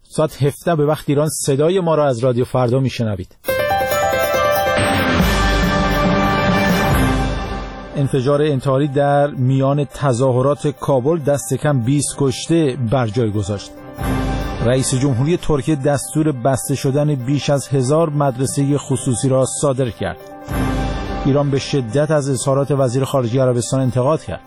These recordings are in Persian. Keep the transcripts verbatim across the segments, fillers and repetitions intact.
ساعت هفده به وقت ایران صدای ما را از رادیو فردا میشنوید. انفجار انتحاری در میان تظاهرات کابل دست کم بیست کشته بر جای گذاشت. رئیس جمهوری ترکیه دستور بسته شدن بیش از هزار مدرسه خصوصی را صادر کرد. ایران به شدت از اظهارات وزیر خارجه عربستان انتقاد کرد.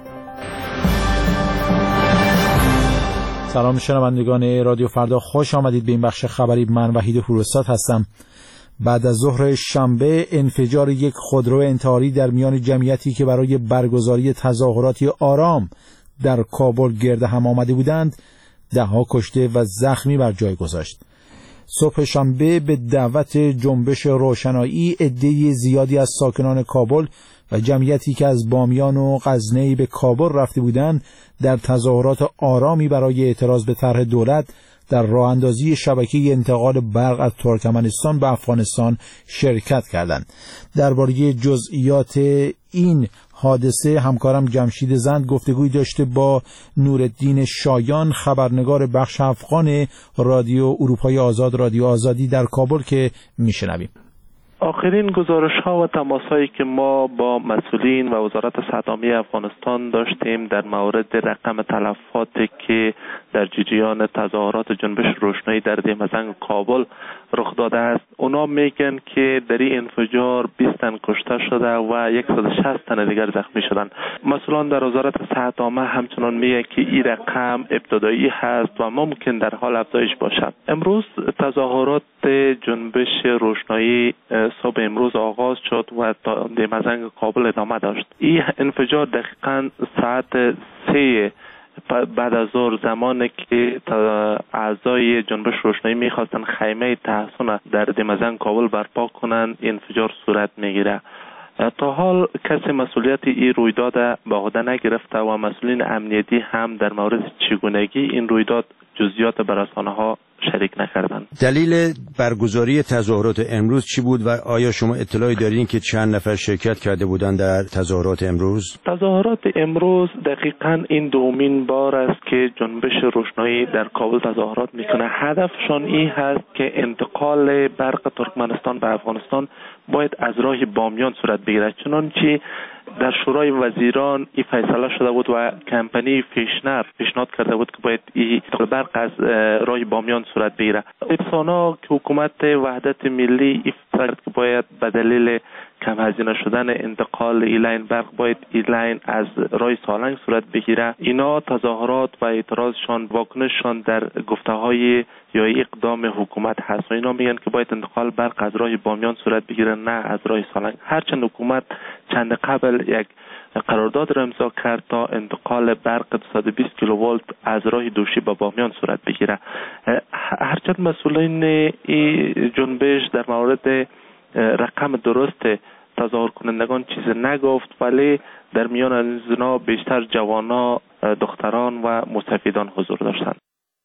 سلام شنوندگان رادیو فردا، خوش آمدید به این بخش خبری. من وحید پوروستاد هستم. بعد از ظهر شنبه انفجار یک خودرو انتحاری در میان جمعیتی که برای برگزاری تظاهراتی آرام در کابل گرد هم آمده بودند، دهها کشته و زخمی بر جای گذاشت. صبح شنبه به دعوت جنبش روشنایی عده زیادی از ساکنان کابل و جمعیتی که از بامیان و غزنی به کابل رفته بودند در تظاهرات آرامی برای اعتراض به طرح دولت در راه اندازی شبکه انتقال برق از ترکمنستان به افغانستان شرکت کردند. درباره جزئیات این حادثه همکارم جمشید زند گفتگوی داشته با نورالدین شایان، خبرنگار بخش افغان رادیو اروپای آزاد، رادیو آزادی در کابل، که میشنویم. آخرین گزارش ها و تماس هایی که ما با مسئولین و وزارت صحت عامه افغانستان داشتیم در مورد رقم تلفاتی که در جریان تظاهرات جنبش روشنایی در دهمزنگ کابل رخ داده است، اونا میگن که در این انفجار بیست تن کشته شده و صد و شصت تن دیگر زخمی شدند. مسئولان در وزارت صحت عامه همچنان میگن که این رقم ابتدایی هست و ممکن در حال افزایش باشد. امروز تظاهرات جنبش روشنایی صبح امروز آغاز شد و تا دهمزنگ کابل ادامه داشت. این انفجار دقیقاً ساعت سه بعد از ظهر، زمانی که اعضای جنبش روشنایی میخواستن خیمه تحصن در دهمزنگ کابل برپا کنند، انفجار صورت میگیره. تا حال کسی مسئولیت این رویداد به عهده نگرفته و مسئولین امنیتی هم در مورد چگونگی این رویداد جزئیات به رسانه‌ها شریک نکردند. دلیل برگزاری تظاهرات امروز چی بود و آیا شما اطلاعی دارین که چند نفر شرکت کرده بودند در تظاهرات امروز؟ تظاهرات امروز دقیقاً این دومین بار است که جنبش روشنایی در کابل تظاهرات میکنه. هدفشان این هست که انتقال برق ترکمنستان به افغانستان باید از راه بامیان صورت بگیرد، چنانچه در شورای وزیران این فیصله شده بود و کمپانی فیشنر پیشنهاد کرده بود که باید این برق از راه بامیان صورت بگیره. افسانا که حکومت وحدت ملی افسرد که باید به دلیل کم هزینه شدن انتقال ایلین برق باید ایلین از راه سالنگ صورت بگیره. اینا تظاهرات و اعتراضشان، واکنششان در گفته‌های یا اقدام حکومت هست و اینا میگن که باید انتقال برق از راه بامیان صورت بگیره، نه از راه سالنگ. هرچند حکومت چند قبل یک قرارداد را امضا کرد تا انتقال برق دویست و بیست کیلوولت از راه دوشی به بامیان صورت بگیره. هرچند مسئولین این جنبش در مورد رقم درست تظاهر کنندگان چیز نگفت، ولی در میان آنها بیشتر جوانان، دختران و مستفیدان حضور داشتند.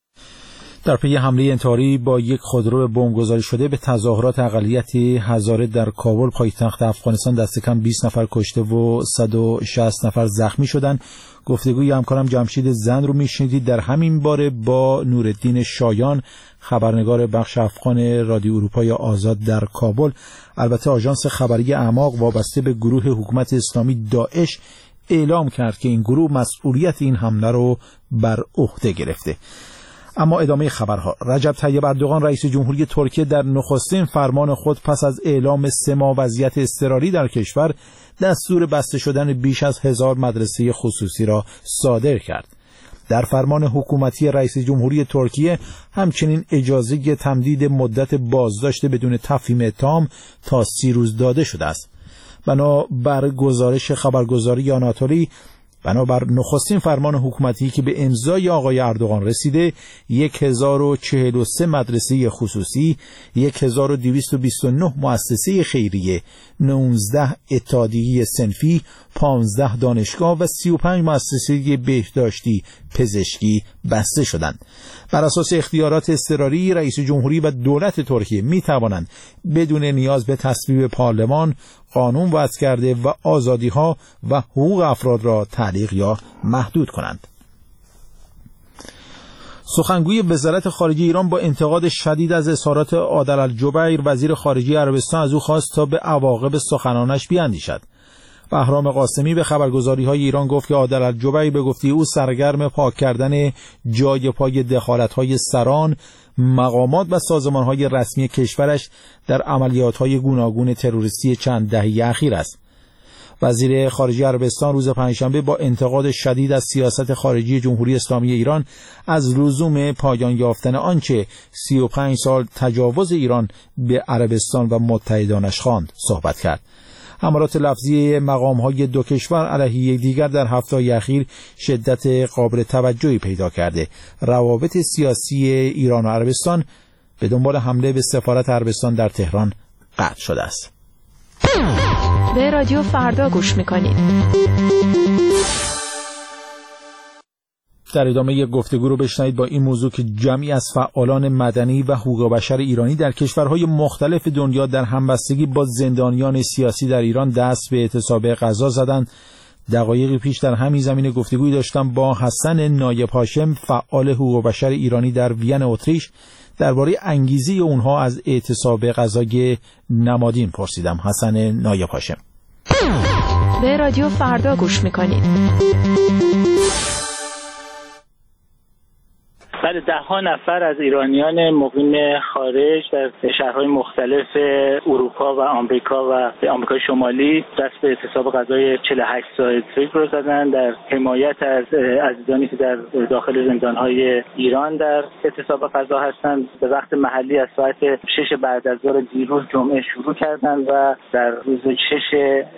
در پی حمله انتحاری با یک خودرو بمبگذاری شده به تظاهرات اقلیتی هزاره در کابل پایتخت افغانستان دست کم بیست نفر کشته و صد و شصت نفر زخمی شدند. گفتگوی همکارم جمشید زند رو میشنیدید در همین باره با نورالدین شایان، خبرنگار بخش افغان رادیو اروپای آزاد در کابل. البته آژانس خبری اعماق وابسته به گروه حکومت اسلامی داعش اعلام کرد که این گروه مسئولیت این حمله رو بر عهده گرفته. اما ادامه خبرها. رجب طیب اردوغان رئیس جمهوری ترکیه در نخستین فرمان خود پس از اعلام سه ماه وضعیت اضطراری در کشور دستور بسته شدن بیش از هزار مدرسه خصوصی را صادر کرد. در فرمان حکومتی رئیس جمهوری ترکیه همچنین اجازه تمدید مدت بازداشت بدون تفهیم اتهام تا سی روز داده شده است. بنابر گزارش خبرگزاری آناتولی، بنابر نخستین فرمان حکومتی که به امضای آقای اردوغان رسیده، هزار و چهل و سه مدرسه خصوصی، هزار و دویست و بیست و نه مؤسسه خیریه، نوزده اتحادیه صنفی، پانزده دانشگاه و سی و پنج مؤسسه بهداشتی پزشکی بسته شدند. بر اساس اختیارات اضطراری رئیس جمهوری و دولت ترکیه می توانند بدون نیاز به تصویب پارلمان قانون وضع کرده و آزادی ها و حقوق افراد را تعلیق یا محدود کنند. سخنگوی وزارت خارجه ایران با انتقاد شدید از اظهارات عادل الجبیر وزیر خارجه عربستان از او خواست تا به عواقب سخنانش بیاندیشد. بهرام قاسمی به خبرگزاری‌های ایران گفت که عادل الجبیر به گفته او سرگرم پاک کردن جای پای دخالت‌های سران، مقامات و سازمان‌های رسمی کشورش در عملیات‌های گوناگون تروریستی چند دهه اخیر است. وزیر خارجه عربستان روز پنجشنبه با انتقاد شدید از سیاست خارجی جمهوری اسلامی ایران از لزوم پایان یافتن آنچه سی و پنج سال تجاوز ایران به عربستان و متحدانش خواند صحبت کرد. حملات لفظی مقام‌های دو کشور علیه یکدیگر در هفته‌های اخیر شدت قابل توجهی پیدا کرده. روابط سیاسی ایران و عربستان به دنبال حمله به سفارت عربستان در تهران قطع شده است. به رادیو فردا گوش میکنید. در ادامه یک گفتگو رو بشنوید با این موضوع که جمعی از فعالان مدنی و حقوق بشر ایرانی در کشورهای مختلف دنیا در همبستگی با زندانیان سیاسی در ایران دست به اعتصاب غذا زدند. دقایقی پیش در همین زمینه گفتگویی داشتم با حسن نایب هاشم، فعال حقوق بشر ایرانی در وین اتریش. درباره انگیزه اونها از اعتصاب غذای نمادین پرسیدم. حسن نایب هاشم: به رادیو فردا گوش میکنید. بعد ده ها نفر از ایرانیان مقیم خارج در شهرهای مختلف اروپا و آمریکا و آمریکای شمالی دست به اعتصاب غذای چهل و هشت ساعته رو زدن در حمایت از عزیزانی که در داخل زندانهای ایران در اعتصاب غذا هستند. به وقت محلی از ساعت شش بعد از ظهر دیروز جمعه شروع کردند و در روز شش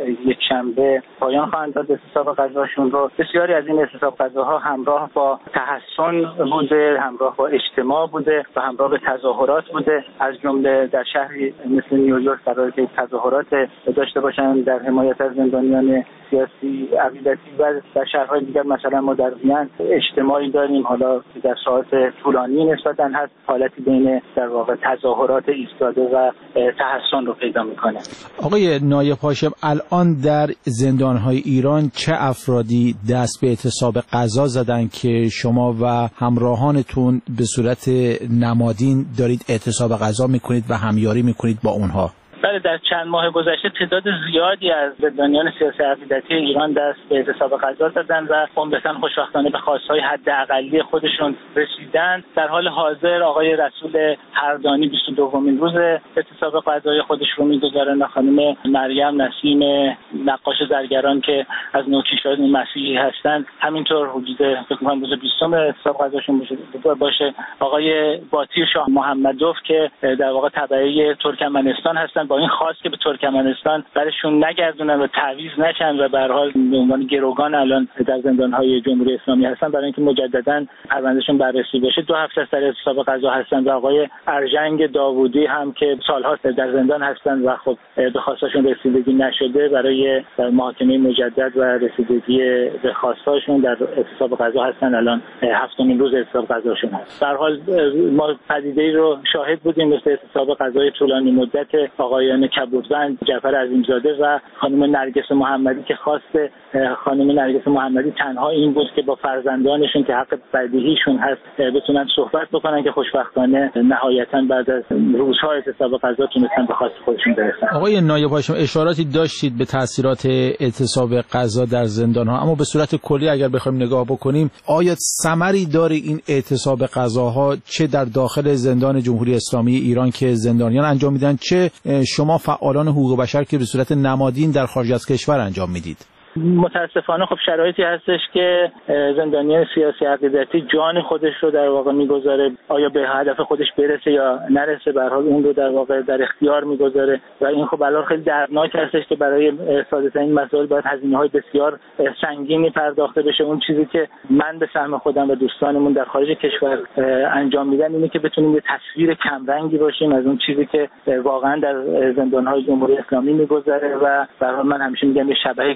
یکشنبه پایان خواهند داد اعتصاب غذاشون رو. بسیاری از این اعتصاب غذاها همراه با تحسن بوده، همراه با اجتماع بوده و همراه به تظاهرات بوده. از جمله در شهری مثل نیویورک قراره که تظاهرات داشته باشند در حمایت از زندانیان سیاسی عقیدتی و در شهرهای دیگر مثلا ما در وین اجتماعی داریم. حالا در ساعات طولانی نسبتاً هست، حالتی بین در واقع تظاهرات ایستاده و تحسن رو پیدا میکنه. آقای نایب هاشم، الان در زندانهای ایران چه افرادی دست به اعتصاب غذا زدن که شما و همراهانتون به صورت نمادین دارید اعتصاب غذا میکنید و همیاری میکنید با اونها؟ بله، در چند ماه گذشته تعداد زیادی از زندانیان سیاسی عقیدتی ایران دست به اعتصاب غذا زدند و عمدتاً خوشبختانه به خواستهای حداقلی خودشون رسیدند. در حال حاضر آقای رسول هردانی بیست و دومین روز اعتصاب غذای خودش رو می‌گذارند. خانم مریم نسیم نقاش زرگران که از نوکیشان مسیحی هستند همینطور حدود فکر کنم روز بیستم اعتصاب غذاشون باشه. آقای باطی شاه محمدوف که در واقع تبعه ترکمنستان هستند با این خواست که به ترکمنستان برشون نگردونن و تعویض نشن و به هر حال به عنوان گروگان الان در زندان‌های جمهوری اسلامی هستن برای اینکه مجددا پروندهشون بررسی بشه. دو هفته سر اعتصاب غذا هستن و آقای ارژنگ داوودی هم که سال‌ها در زندان هستن و خب به خواستاشون رسیدگی نشده برای محاکمه مجدد و رسیدگی به خواستاشون در اعتصاب غذا هستن. الان هفتمین روز اعتصاب غذاشون هست. به هر حال ما پدیده‌ای رو شاهد بودیم مثل اعتصاب غذای طولانی مدت آقایان کبودوند، جعفر عظیمزاده و خانم نرگس محمدی که خواست خانم نرگس محمدی تنها این بود که با فرزندانشون که حق بدیهیشون هست بتونن صحبت بکنن که خوشبختانه نهایتاً بعد از روزهای اعتصاب غذا تونستن به خواست خودشون برسن. آقای نایب هاشم، اشاراتی داشتید به تاثیرات اعتصاب غذا در زندان‌ها، اما به صورت کلی اگر بخوایم نگاه بکنیم آیا ثمری داره این اعتصاب غذاها چه در داخل زندان جمهوری اسلامی ایران که زندانیان انجام میدن، چه شما فعالان حقوق بشر که به صورت نمادین در خارج از کشور انجام میدید؟ متاسفانه خب شرایطی هستش که زندانیان سیاسی عقیدتی جان خودش رو در واقع میگذاره، آیا به هدف خودش برسه یا نرسه، به هر حال اون رو در واقع در اختیار میگذاره و این خب الان خیلی دردناک هستش که برای ساده ترین مسائل باید هزینه‌های بسیار سنگینی پرداخته بشه. اون چیزی که من به سهم خودم و دوستانمون در خارج کشور انجام میدن اینه که بتونیم یه تصویر کمرنگی باشیم از اون چیزی که واقعا در زندان‌های جمهوری اسلامی میگذره و به هر حال من همیشه میگم یه شبح کمرنگ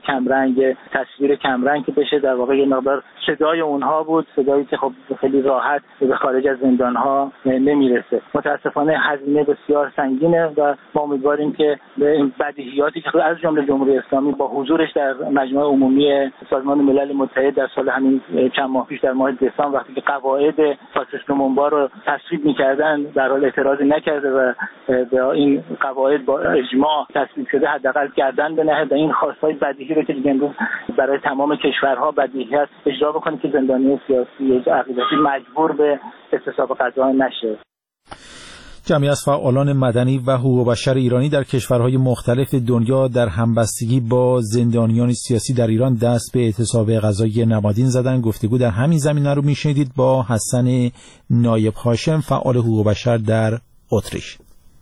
رنگ تصویر کم رنگ بشه. در واقع یه مقدار صدای اونها بود، صدایی که خب خیلی راحت به خارج از زندان‌ها نمیرسه. متاسفانه هزینه بسیار سنگینه و ما امیدواریم که به این بدیهیاتی که از جمله جمهوری اسلامی با حضورش در مجمع عمومی سازمان ملل متحد در سال همین چند ماه پیش در ماه دسامبر وقتی که قواعد پاتریس لومومبا رو تصویب می‌کردن در حال اعتراضی نکرده و به این قواعد با اجماع تصویب شده حداقل گردن بنهه و این خواست‌های بدیهی رو که دیگه امروز برای تمام کشورها بدیهی است اجرا بکنه که زندانی سیاسی و عقیدتی مجبور به اعتصاب غذا نشه. جمعی از فعالان مدنی و حقوق بشر ایرانی در کشورهای مختلف دنیا در همبستگی با زندانیان سیاسی در ایران دست به اعتصاب غذایی نمادین زدن. گفتگو در همین زمینه رو میشنیدید با حسن نایب هاشم، فعال حقوق بشر در اتریش.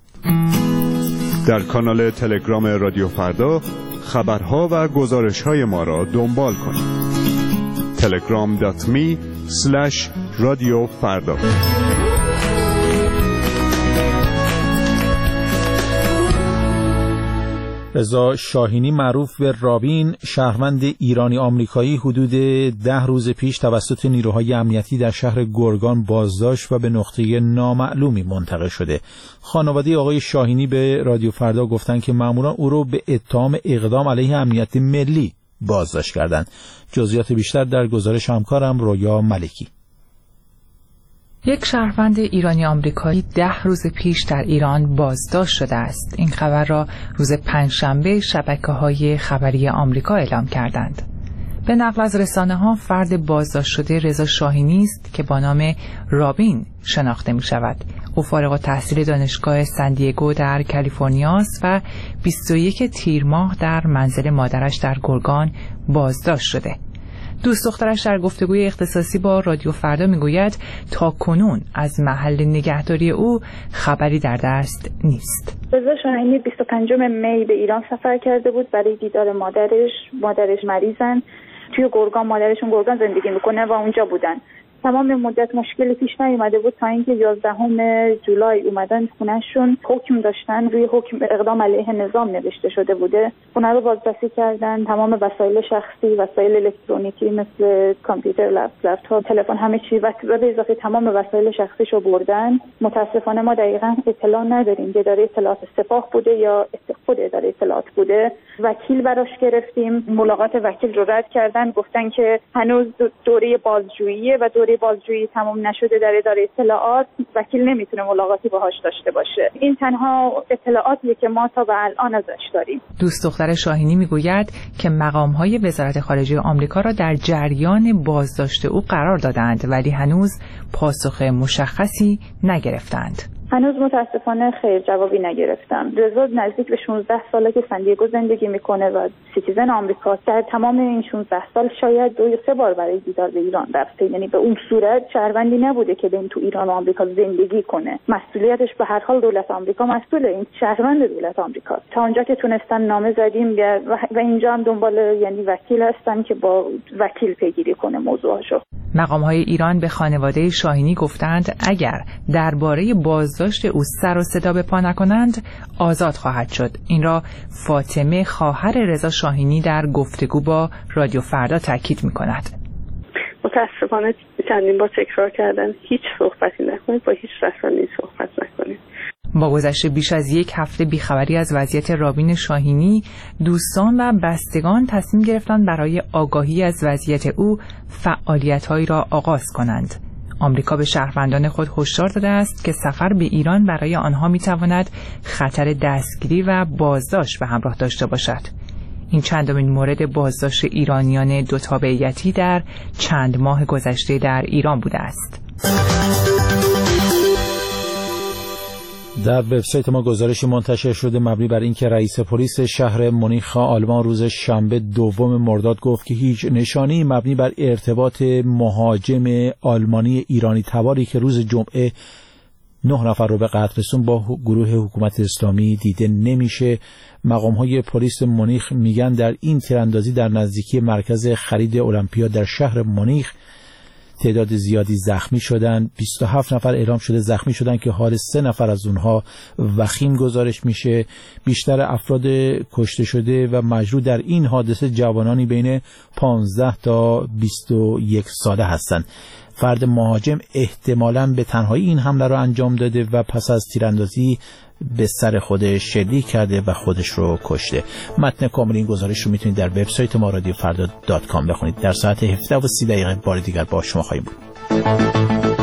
در کانال تلگرام رادیو فردا خبرها و گزارش‌های ما را دنبال کنید. تلگرام دات می اسلش رادیو فردا. رضا شاهینی معروف به رابین، شهروند ایرانی آمریکایی، حدود ده روز پیش توسط نیروهای امنیتی در شهر گرگان بازداشت و به نقطه نامعلومی منتقل شده. خانواده آقای شاهینی به رادیو فردا گفتند که ماموران او را به اتهام اقدام علیه امنیت ملی بازداشت کردند. جزئیات بیشتر در گزارش همکارم رویا ملکی. یک شهروند ایرانی آمریکایی ده روز پیش در ایران بازداشت شده است. این خبر را روز پنجشنبه شبکه‌های خبری آمریکا اعلام کردند. به نقل از رسانه‌ها فرد بازداشت شده رضا شاهینی است که با نام رابین شناخته می‌شود. او فارغ التحصیل دانشگاه سندیگو در کالیفرنیا است و بیست و یک تیر ماه در منزل مادرش در گرگان بازداشت شده. دوست دخترش در گفتگوی اختصاصی با رادیو فردا میگوید تا کنون از محل نگهداری او خبری در دست نیست. رضا شاهینی بیست و پنجم می به ایران سفر کرده بود برای دیدار مادرش. مادرش مریضن، توی گرگان، مادرشون گرگان زندگی میکنه و اونجا بودن. تمام مدت مشکلی پیش نیومده بود تا اینکه یازدهم جولای اومدن خونهشون، حکم داشتن، روی حکم اقدام علیه نظام نوشته شده بوده. خونه رو بازرسی کردن، تمام وسایل شخصی، وسایل الکترونیکی مثل کامپیوتر، لپتاپ، تلفن، همه چی و به اضافه تمام وسایل شخصیشو بردن. متاسفانه ما دقیقاً اطلاع نداریم که اداره اطلاعات سپاه بوده یا خود اداره اطلاعات بوده. وکیل براش گرفتیم، ملاقات وکیل رو رد کردن، گفتن که هنوز دوره بازجویی و دوره بازجویی تمام نشده در اداره اطلاعات، وکیل نمیتونه ملاقاتی باهاش داشته باشه. این تنها اطلاعاتیه که ما تا به الان ازش داریم. دوست دختر شاهینی میگوید که مقام‌های وزارت خارجه آمریکا را در جریان بازداشت او قرار دادند ولی هنوز پاسخ مشخصی نگرفتند. هنوز متاسفانه خیر جوابی نگرفتم. رضا نزدیک به شانزده ساله که سندیگو زندگی میکنه و سیتیزن آمریکاست. در تمام این شانزده سال شاید دو یا سه بار برای دیدار به ایران رفته. یعنی به اون صورت شهروندی نبوده که بین تو ایران و آمریکا زندگی کنه. مسئولیتش به هر حال دولت آمریکا مسئوله. این شهروند دولت آمریکا. تا اونجا که تونستن نامه زدیم و اینجا هم دنبال یعنی وکیل هستن که با وکیل پیگیری کنه موضوعشو. مقام‌های ایران به خانواده شاهینی گفتند اگر درباره بازداشت او سر و صدا به پا نکنند آزاد خواهد شد. این را فاطمه خواهر رضا شاهینی در گفتگو با رادیو فردا تاکید می‌کند. متأسفانه چندین بار تکرار کردن هیچ صحبتی نکنید، با هیچ رسانه‌ای صحبت نکنید. با گذشت بیش از یک هفته بیخبری از وضعیت رابین شاهینی، دوستان و بستگان تصمیم گرفتند برای آگاهی از وضعیت او فعالیت‌هایی را آغاز کنند. آمریکا به شهروندان خود هشدار داده است که سفر به ایران برای آنها می‌تواند خطر دستگیری و بازداشت به همراه داشته باشد. این چندمین مورد بازداشت ایرانیان دو تابعیتی در چند ماه گذشته در ایران بوده است. در وبسایت ما گزارشی منتشر شده مبنی بر اینکه رئیس پلیس شهر مونیخ آلمان روز شنبه دوم مرداد گفت که هیچ نشانی مبنی بر ارتباط مهاجم آلمانی ایرانی تباری که روز جمعه نه نفر رو به قتل رسوند با گروه حکومت اسلامی دیده نمیشه. مقام‌های پلیس مونیخ میگن در این تیراندازی در نزدیکی مرکز خرید المپیا در شهر مونیخ تعداد زیادی زخمی شدن. بیست و هفت نفر اعلام شده زخمی شدن که حال سه نفر از اونها وخیم گزارش میشه. بیشتر افراد کشته شده و مجروح در این حادثه جوانانی بین پانزده تا بیست و یک ساله هستند. فرد مهاجم احتمالاً به تنهایی این حمله را انجام داده و پس از تیراندازی به سر خودش شلیک کرده و خودش رو کشته. متن کامل این گزارش رو میتونید در وبسایت ما رادیو فردا دات کام بخونید. در ساعت هفده و سی دقیقه بار دیگر با شما خواهیم بود.